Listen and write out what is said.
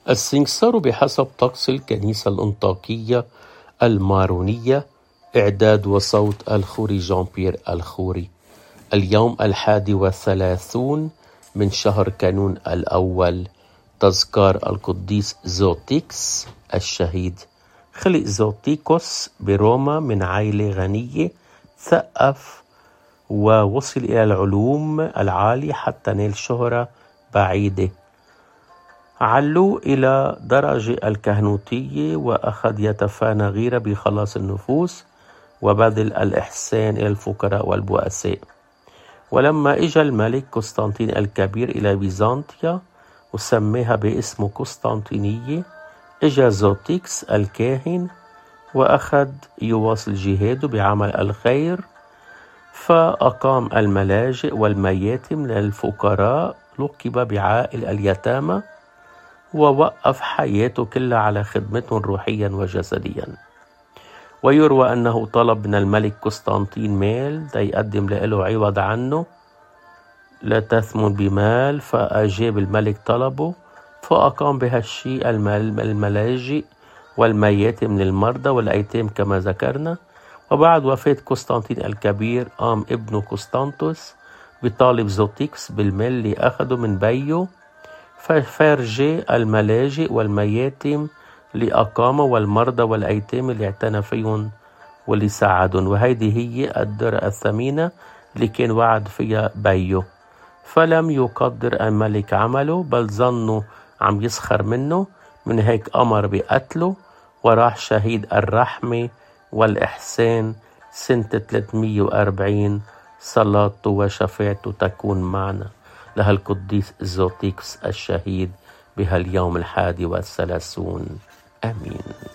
السنكسار بحسب طقس الكنيسة الأنطاكية المارونية. إعداد وصوت الخوري جان بيير الخوري. اليوم 31 من شهر كانون الأول. تذكار القديس زوتيكس الشهيد. خلق زوتيكوس بروما من عائلة غنية، ثقف ووصل إلى العلوم العالية حتى نال شهرة بعيدة. علو إلى درجة الكهنوتية وأخذ يتفانى غيرة بخلاص النفوس وبذل الإحسان إلى الفقراء والبؤساء. ولما إجا الملك قسطنطين الكبير إلى بيزنطيا وسماها باسمه قسطنطينية، إجا زوتيكس الكاهن وأخذ يواصل جهاده بعمل الخير، فأقام الملاجئ والمياتم للفقراء، لقب بعائل اليتامى، ووقف حياته كلها على خدمتهم روحيا وجسديا. ويروى أنه طلب من الملك قسطنطين مال ليقدم له عوض عنه، لا تثمن بمال، فأجاب الملك طلبه، فأقام بهالشيء الملاجئ والمياتم للمرضى والأيتام كما ذكرنا. وبعد وفاة قسطنطين الكبير قام ابنه قسطنطس بطالب زوتيكس بالمال اللي أخذه من بيه، ففرجى الملاجئ والمياتم اللي أقاموا والمرضى والأيتام اللي اعتنى فيهم واللي ساعدهم. وهيدي هي الدرة الثمينة اللي كان وعد فيها بيه. فلم يقدر الملك عمله، بل ظنه عم يسخر منه، من هيك أمر بقتله، وراح شهيد الرحمة والإحسان سنة 340. صلاته وشفاعته تكون معنا لهالقديس زوتيكس الشهيد بهاليوم 31. آمين.